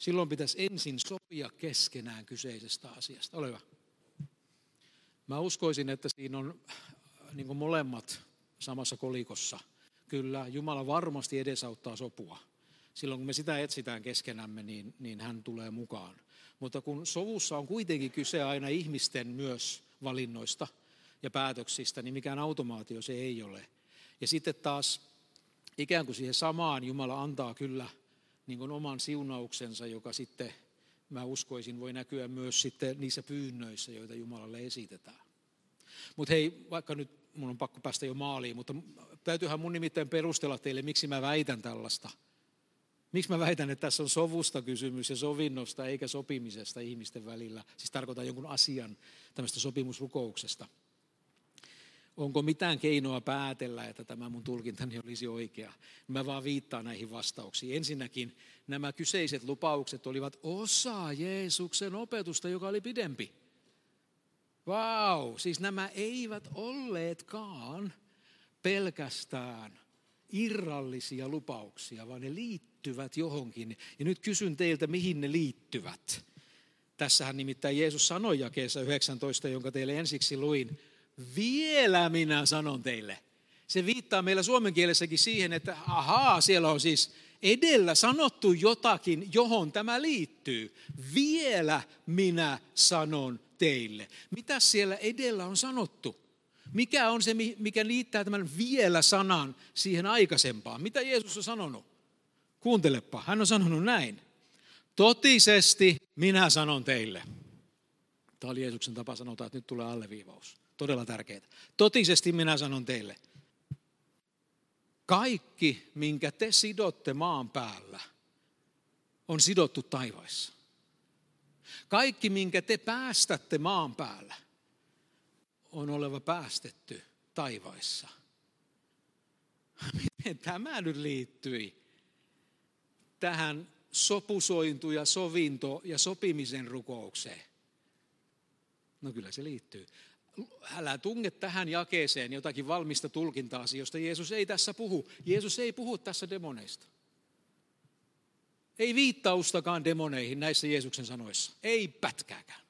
Silloin pitäisi ensin sopia keskenään kyseisestä asiasta. Ole hyvä. Mä uskoisin, että siinä on niin kuin molemmat samassa kolikossa. Kyllä, Jumala varmasti edesauttaa sopua. Silloin kun me sitä etsitään keskenämme, niin, niin hän tulee mukaan. Mutta kun sovussa on kuitenkin kyse aina ihmisten myös valinnoista ja päätöksistä, niin mikään automaatio se ei ole. Ja sitten taas ikään kuin siihen samaan Jumala antaa kyllä niin kuin oman siunauksensa, joka sitten, mä uskoisin, voi näkyä myös sitten niissä pyynnöissä, joita Jumalalle esitetään. Mutta hei, vaikka nyt mun on pakko päästä jo maaliin, mutta täytyyhän mun nimittäin perustella teille, miksi mä väitän tällaista. Miksi mä väitän, että tässä on sovusta kysymys ja sovinnosta eikä sopimisesta ihmisten välillä. Siis tarkoitan jonkun asian tämmöistä sopimusrukouksesta. Onko mitään keinoa päätellä, että tämä mun tulkintani olisi oikea? Mä vaan viittaan näihin vastauksiin. Ensinnäkin nämä kyseiset lupaukset olivat osa Jeesuksen opetusta, joka oli pidempi. Vau, siis nämä eivät olleetkaan pelkästään irrallisia lupauksia, vaan ne liittyvät johonkin. Ja nyt kysyn teiltä, mihin ne liittyvät. Tässähän nimittäin Jeesus sanoi jakeessa yhdeksäntoista, jonka teille ensiksi luin. Vielä minä sanon teille. Se viittaa meillä suomen kielessäkin siihen, että ahaa, siellä on siis edellä sanottu jotakin, johon tämä liittyy. Vielä minä sanon teille. Mitä siellä edellä on sanottu? Mikä on se, mikä liittää tämän vielä sanan siihen aikaisempaan? Mitä Jeesus on sanonut? Kuuntelepa, hän on sanonut näin. Totisesti minä sanon teille. Tämä oli Jeesuksen tapa sanotaan, että nyt tulee alleviivaus. Todella tärkeää. Totisesti minä sanon teille. Kaikki, minkä te sidotte maan päällä, on sidottu taivaissa. Kaikki, minkä te päästätte maan päällä, on oleva päästetty taivaissa. Miten tämä nyt liittyi tähän sopusointu ja sovinto ja sopimisen rukoukseen? No kyllä se liittyy. Älä tunge tähän jakeeseen jotakin valmista tulkintaa, josta Jeesus ei tässä puhu. Jeesus ei puhu tässä demoneista. Ei viittaustakaan demoneihin näissä Jeesuksen sanoissa. Ei pätkääkään.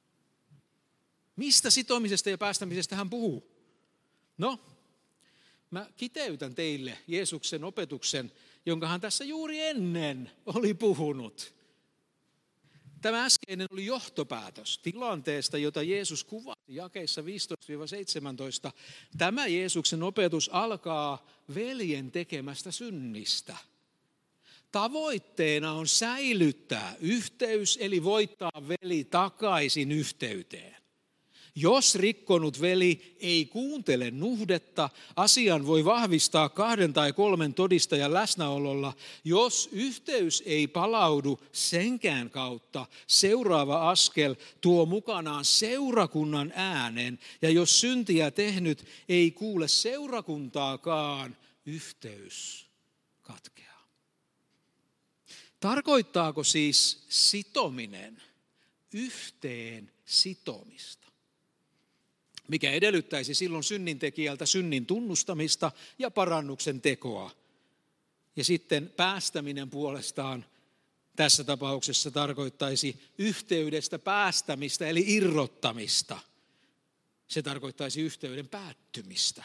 Mistä sitomisesta ja päästämisestä hän puhuu? No, mä kiteytän teille Jeesuksen opetuksen, jonka hän tässä juuri ennen oli puhunut. Tämä äskeinen oli johtopäätös tilanteesta, jota Jeesus kuvasi jakeissa viisitoista seitsemäntoista. Tämä Jeesuksen opetus alkaa veljen tekemästä synnistä. Tavoitteena on säilyttää yhteys, eli voittaa veli takaisin yhteyteen. Jos rikkonut veli ei kuuntele nuhdetta, asian voi vahvistaa kahden tai kolmen todistajan läsnäololla. Jos yhteys ei palaudu senkään kautta, seuraava askel tuo mukanaan seurakunnan äänen. Ja jos syntiä tehnyt ei kuule seurakuntaakaan, yhteys katkeaa. Tarkoittaako siis sitominen yhteen sitomista? Mikä edellyttäisi silloin synnintekijältä synnin tunnustamista ja parannuksen tekoa. Ja sitten päästäminen puolestaan tässä tapauksessa tarkoittaisi yhteydestä päästämistä eli irrottamista. Se tarkoittaisi yhteyden päättymistä.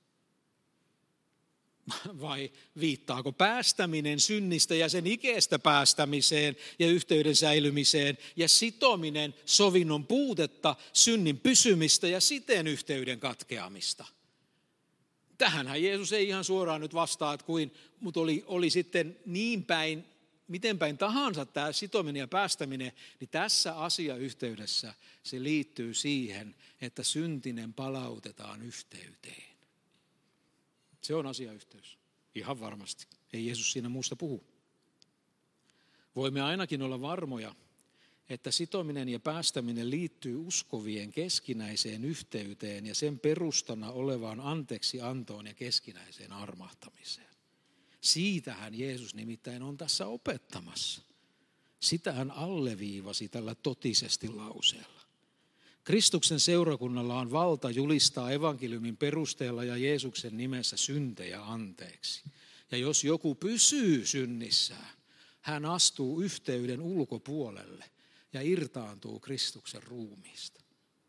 Vai viittaako päästäminen synnistä ja sen ikeestä päästämiseen ja yhteyden säilymiseen ja sitominen sovinnon puutetta, synnin pysymistä ja siten yhteyden katkeamista? Tähänhän Jeesus ei ihan suoraan nyt vastaa, että kuin, mutta oli, oli sitten niin päin, miten päin tahansa tämä sitominen ja päästäminen, niin tässä asiayhteydessä se liittyy siihen, että syntinen palautetaan yhteyteen. Se on asiayhteys. Ihan varmasti. Ei Jeesus siinä muusta puhu. Voimme ainakin olla varmoja, että sitominen ja päästäminen liittyy uskovien keskinäiseen yhteyteen ja sen perustana olevaan anteeksiantoon ja keskinäiseen armahtamiseen. Siitähän Jeesus nimittäin on tässä opettamassa. Sitä hän alleviivasi tällä totisesti lauseella. Kristuksen seurakunnalla on valta julistaa evankeliumin perusteella ja Jeesuksen nimessä syntejä anteeksi. Ja jos joku pysyy synnissään, hän astuu yhteyden ulkopuolelle ja irtaantuu Kristuksen ruumiista.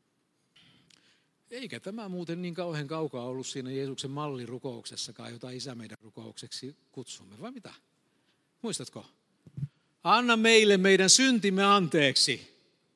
Eikä tämä muuten niin kauhean kaukaa ollut siinä Jeesuksen mallirukouksessakaan, jota Isä meidän rukoukseksi kutsumme, vai mitä? Muistatko? Anna meille meidän syntimme anteeksi,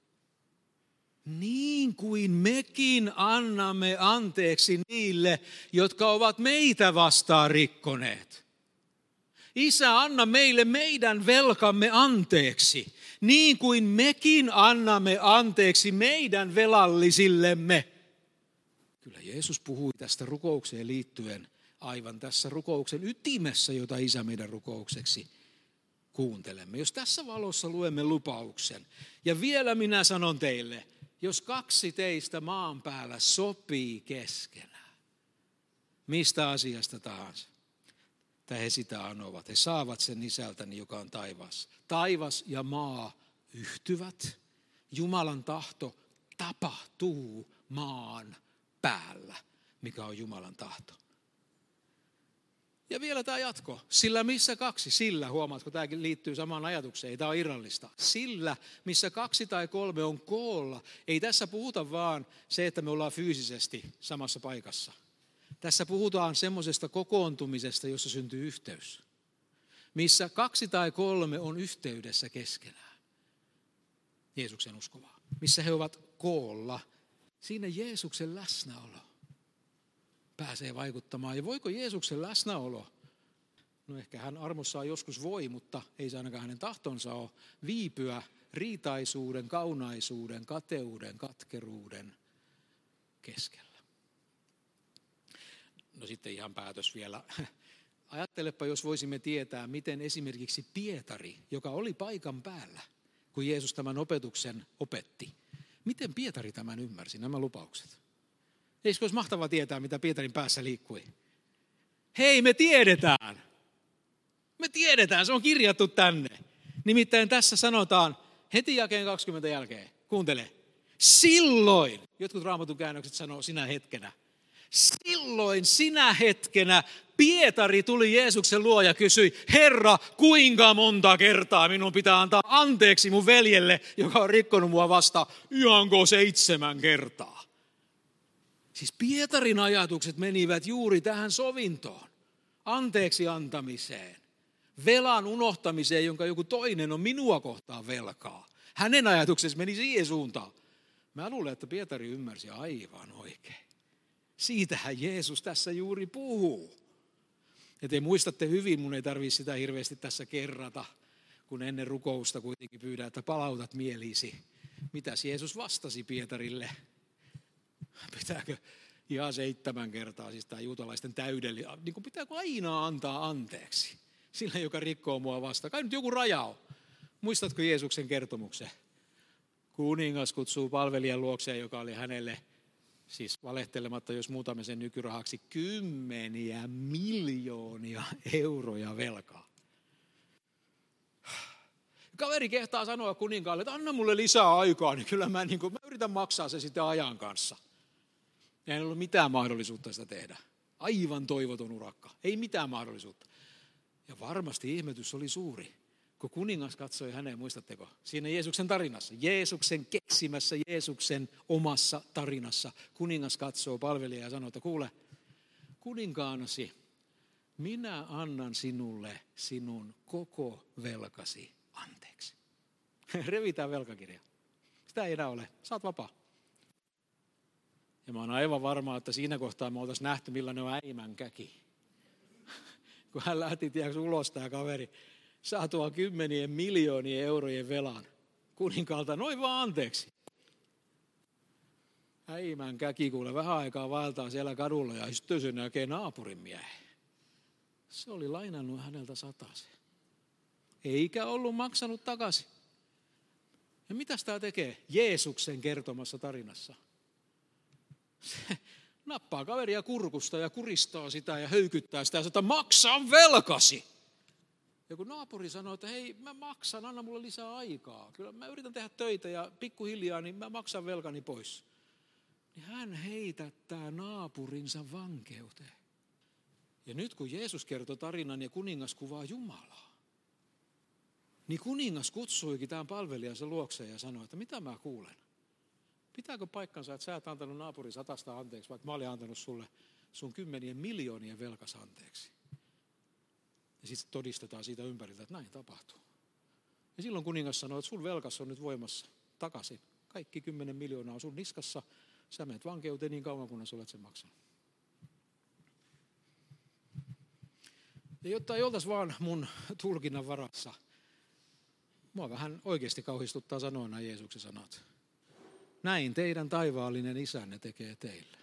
niin kuin mekin annamme anteeksi niille, jotka ovat meitä vastaan rikkoneet. Isä, anna meille meidän velkamme anteeksi, niin kuin mekin annamme anteeksi meidän velallisillemme. Kyllä Jeesus puhui tästä rukoukseen liittyen aivan tässä rukouksen ytimessä, jota Isä meidän rukoukseksi kuuntelemme. Jos tässä valossa luemme lupauksen, ja vielä minä sanon teille, jos kaksi teistä maan päällä sopii keskenään, mistä asiasta tahansa, että he sitä anovat, he saavat sen Isältäni, joka on taivaassa. Taivas ja maa yhtyvät. Jumalan tahto tapahtuu maan päällä, mikä on Jumalan tahto. Ja vielä tämä jatko. Sillä missä kaksi? Sillä, huomaatko, tämäkin liittyy samaan ajatukseen, ei tämä ole irrallista. Sillä, missä kaksi tai kolme on koolla. Ei tässä puhuta vaan se, että me ollaan fyysisesti samassa paikassa. Tässä puhutaan semmoisesta kokoontumisesta, jossa syntyy yhteys. Missä kaksi tai kolme on yhteydessä keskenään. Jeesuksen uskovaa. Missä he ovat koolla. Siinä Jeesuksen läsnäolo pääsee vaikuttamaan. Ja voiko Jeesuksen läsnäolo, no ehkä hän armossaan joskus voi, mutta ei se ainakaan hänen tahtonsa ole, viipyä riitaisuuden, kaunaisuuden, kateuden, katkeruuden keskellä. No sitten ihan päätös vielä. Ajattelepa, jos voisimme tietää, miten esimerkiksi Pietari, joka oli paikan päällä, kun Jeesus tämän opetuksen opetti, miten Pietari tämän ymmärsi, nämä lupaukset? Eikö olisi mahtavaa tietää, mitä Pietarin päässä liikkui? Hei, me tiedetään. Me tiedetään, se on kirjattu tänne. Nimittäin tässä sanotaan heti jakeen kaksikymmentä jälkeen. Kuuntele. Silloin, jotkut Raamatun käännökset sanoo sinä hetkenä. Silloin sinä hetkenä Pietari tuli Jeesuksen luo ja kysyi, Herra, kuinka monta kertaa minun pitää antaa anteeksi mun veljelle, joka on rikkonut mua vastaan, ihanko seitsemän kertaa? Siis Pietarin ajatukset menivät juuri tähän sovintoon, anteeksi antamiseen, velan unohtamiseen, jonka joku toinen on minua kohtaan velkaa. Hänen ajatuksensa meni siihen suuntaan. Mä luulen, että Pietari ymmärsi aivan oikein. Siitähän Jeesus tässä juuri puhuu. Ja te muistatte hyvin, mun ei tarvitse sitä hirveästi tässä kerrata, kun ennen rukousta kuitenkin pyydän, että palautat mieliisi. Mitäs Jeesus vastasi Pietarille? Pitääkö ihan seitsemän kertaa, siis tämä juutalaisten täydellinen, niin kuin pitääkö aina antaa anteeksi sillä, joka rikkoo mua vastaan? Kai nyt joku raja on. Muistatko Jeesuksen kertomuksen? Kuningas kutsuu palvelijan luokseen, joka oli hänelle, siis valehtelematta, jos muutamme sen nykyrahaksi, kymmeniä miljoonia euroja velkaa. Kaveri kehtaa sanoa kuninkaalle, että anna mulle lisää aikaa, niin kyllä mä, niin kuin, mä yritän maksaa se sitten ajan kanssa. Ja ei ollut mitään mahdollisuutta sitä tehdä. Aivan toivoton urakka. Ei mitään mahdollisuutta. Ja varmasti ihmetys oli suuri, kun kuningas katsoi häneen, muistatteko? Siinä Jeesuksen tarinassa, Jeesuksen keksimässä, Jeesuksen omassa tarinassa. Kuningas katsoo palvelijaa ja sanoo, että kuule, kuninkaanasi, minä annan sinulle sinun koko velkasi anteeksi. Revitään velkakirja. Sitä ei enää ole. Saat vapaa. Ja mä oon aivan varma, että siinä kohtaa me oltaisiin nähty, millainen on äimän käki. Kun hän lähti tiedätkö, ulos tämä kaveri, saatua kymmenien miljoonien eurojen velan kuninkaalta, noin vaan anteeksi. Äimän käki kuule vähän aikaa vaeltaa siellä kadulla ja sitten se näkee naapurin miehen. Se oli lainannut häneltä satasen. Eikä ollut maksanut takaisin. Ja mitäs tämä tekee Jeesuksen kertomassa tarinassa? Se nappaa kaveria kurkusta ja kuristaa sitä ja höykyttää sitä ja sanoo, että maksa velkasi. Ja kun naapuri sanoo, että hei mä maksan, anna mulle lisää aikaa. Kyllä mä yritän tehdä töitä ja pikkuhiljaa niin mä maksan velkani pois. Niin hän heitättää naapurinsa vankeuteen. Ja nyt kun Jeesus kertoo tarinan ja kuningas kuvaa Jumalaa. Niin kuningas kutsuikin tämän palvelijansa luokseen ja sanoi, että mitä mä kuulen? Pitääkö paikkansa, että sä et antanut naapurin satasta anteeksi, vaikka mä olin antanut sulle sun kymmenien miljoonien velkas anteeksi? Ja sitten todistetaan siitä ympäriltä, että näin tapahtuu. Ja silloin kuningas sanoi, että sun velkas on nyt voimassa takaisin. Kaikki kymmenen miljoonaa on sun niskassa. Sä menet vankeuteen niin kauan, kunnes olet sen maksanut. Ja jotta ei oltaisi vaan mun tulkinnan varassa, mua vähän oikeasti kauhistuttaa sanoa nämä Jeesuksen sanat. Näin teidän taivaallinen isänne tekee teille,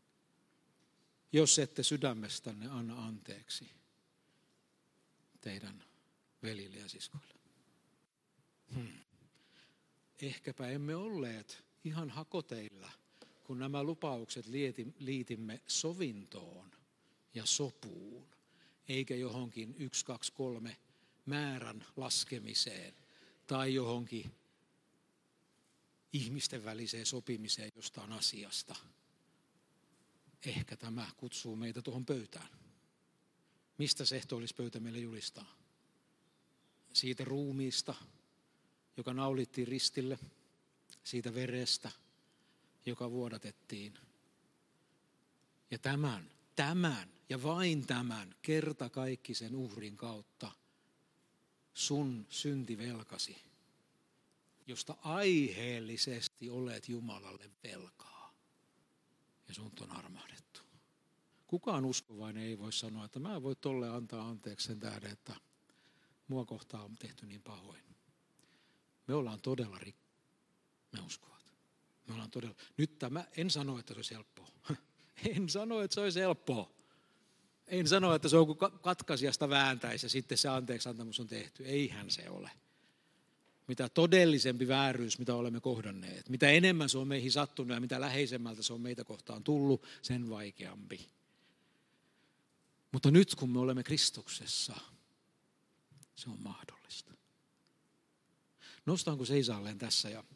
jos ette sydämestänne anna anteeksi teidän velille ja siskoille. Hmm. Ehkäpä emme olleet ihan hakoteilla, kun nämä lupaukset liitimme sovintoon ja sopuun, eikä johonkin yksi, kaksi, kolme määrän laskemiseen tai johonkin ihmisten väliseen sopimiseen jostain asiasta. Ehkä tämä kutsuu meitä tuohon pöytään. Mistä se ehtoolllispöytä meille julistaa? Siitä ruumiista, joka naulittiin ristille, siitä verestä, joka vuodatettiin. Ja tämän, tämän ja vain tämän kertakaikkisen uhrin kautta sun syntivelkasi, josta aiheellisesti olet Jumalalle velkaa ja sun on armahdettu. Kukaan uskovainen ei voi sanoa, että mä en voi tolle antaa anteeksi sen tähden, että mua kohtaan on tehty niin pahoin. Me ollaan todella rik... Me uskovat. Me ollaan todella... Nyt tämä, en sano, että se olisi helppoa. En sano, että se olisi helppoa. En sano, että se on kuin katkaisijasta vääntäisi ja sitten se anteeksi antamus on tehty. Eihän se ole. Mitä todellisempi vääryys, mitä olemme kohdanneet, mitä enemmän se on meihin sattunut ja mitä läheisemmältä se on meitä kohtaan tullut, sen vaikeampi. Mutta nyt kun me olemme Kristuksessa, se on mahdollista. Nostaanko seisaalleen tässä ja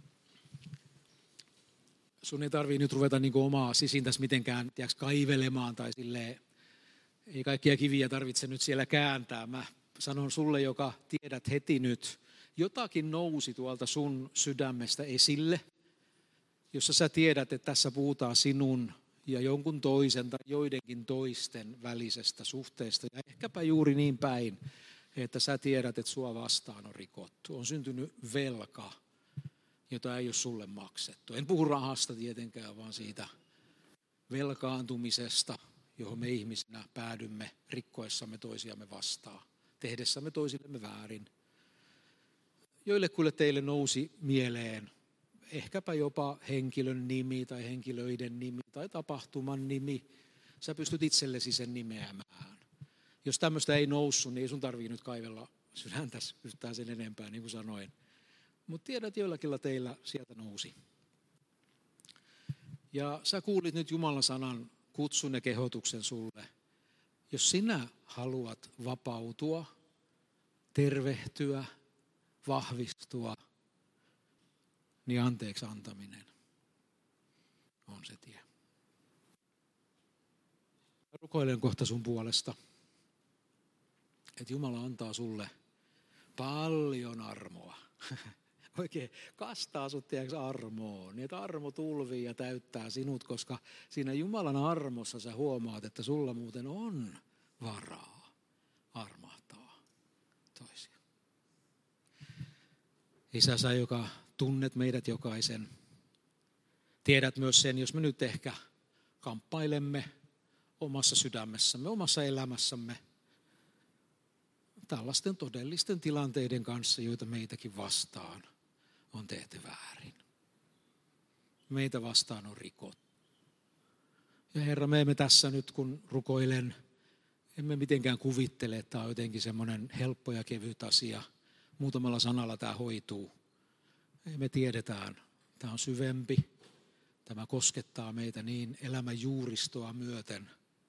sun ei tarvitse nyt ruveta niin kuin omaa sisintäsi mitenkään tiiäks, kaivelemaan tai silleen, ei kaikkia kiviä tarvitse nyt siellä kääntää. Mä sanon sulle, joka tiedät heti nyt, jotakin nousi tuolta sun sydämestä esille, jossa sä tiedät, että tässä puhutaan sinun ja jonkun toisen tai joidenkin toisten välisestä suhteesta. Ja ehkäpä juuri niin päin, että sä tiedät, että sua vastaan on rikottu. On syntynyt velka, jota ei ole sulle maksettu. En puhu rahasta tietenkään, vaan siitä velkaantumisesta, johon me ihmisinä päädymme rikkoessamme toisiamme vastaan, tehdessämme toisillemme väärin. Joillekuille teille nousi mieleen ehkäpä jopa henkilön nimi tai henkilöiden nimi tai tapahtuman nimi. Sä pystyt itsellesi sen nimeämään. Jos tämmöistä ei noussut, niin ei sun tarvitse nyt kaivella sydäntäsi yhtään sen enempää, niin kuin sanoin. Mutta tiedät, joillakin teillä sieltä nousi. Ja sä kuulit nyt Jumalan sanan kutsun ja kehotuksen sulle. Jos sinä haluat vapautua, tervehtyä, vahvistua, niin anteeksi antaminen on se tie. Rukoilen kohta sun puolesta, että Jumala antaa sulle paljon armoa. Oikein kastaa sut tiedätkö armoon, niin että armo tulvii ja täyttää sinut, koska siinä Jumalan armossa sä huomaat, että sulla muuten on varaa armahtaa toisia. Isä, sä, joka tunnet meidät jokaisen, tiedät myös sen, jos me nyt ehkä kamppailemme omassa sydämessämme, omassa elämässämme, tällaisten todellisten tilanteiden kanssa, joita meitäkin vastaan on tehty väärin. Meitä vastaan on rikottu. Ja Herra, me emme tässä nyt, kun rukoilen, emme mitenkään kuvittele, että tämä on jotenkin semmoinen helppo ja kevyt asia. Muutamalla sanalla tämä hoituu. Me tiedetään, tämä on syvempi. Tämä koskettaa meitä niin elämän juuristoa myöten.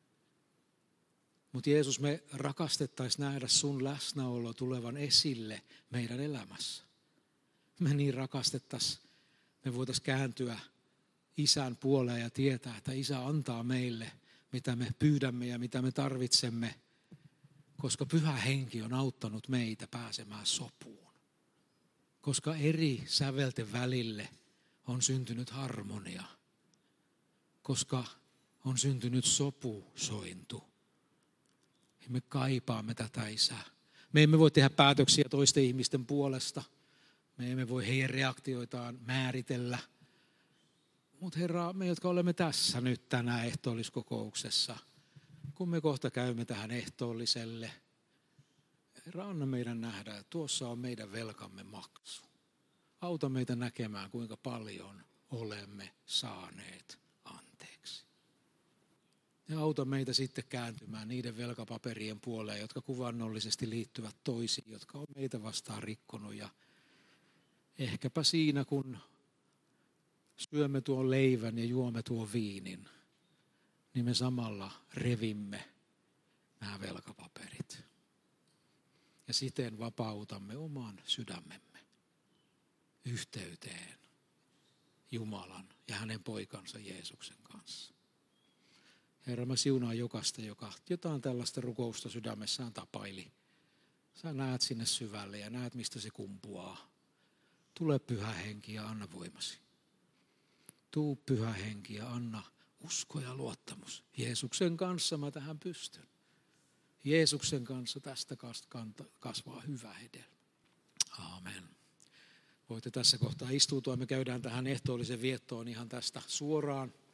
Mutta Jeesus, me rakastettaisiin nähdä sun läsnäolo tulevan esille meidän elämässä. Me niin rakastettaisiin, me voitaisiin kääntyä Isän puoleen ja tietää, että Isä antaa meille, mitä me pyydämme ja mitä me tarvitsemme, koska Pyhä Henki on auttanut meitä pääsemään sopuun. Koska eri sävelten välille on syntynyt harmonia. Koska on syntynyt sopusointu. Me kaipaamme tätä, Isää. Me emme voi tehdä päätöksiä toisten ihmisten puolesta. Me emme voi heidän reaktioitaan määritellä. Mutta Herra, me jotka olemme tässä nyt tänään ehtoolliskokouksessa, kun me kohta käymme tähän ehtoolliselle, Herra, anna meidän nähdä, että tuossa on meidän velkamme maksu. Auta meitä näkemään, kuinka paljon olemme saaneet anteeksi. Ja auta meitä sitten kääntymään niiden velkapaperien puoleen, jotka kuvannollisesti liittyvät toisiin, jotka on meitä vastaan rikkonut. Ja ehkäpä siinä, kun syömme tuon leivän ja juomme tuon viinin, niin me samalla revimme nämä velkapaperit. Ja siten vapautamme oman sydämemme yhteyteen Jumalan ja hänen poikansa Jeesuksen kanssa. Herra, mä siunaan jokaista, joka jotain tällaista rukousta sydämessään tapaili. Sä näet sinne syvälle ja näet, mistä se kumpuaa. Tule Pyhä Henki ja anna voimasi. Tuu Pyhä Henki ja anna usko ja luottamus. Jeesuksen kanssa mä tähän pystyn. Jeesuksen kanssa tästä kasvaa hyvä hedelmä. Aamen. Voitte tässä kohtaa istuutua. Me käydään tähän ehtoollisen viettoon ihan tästä suoraan.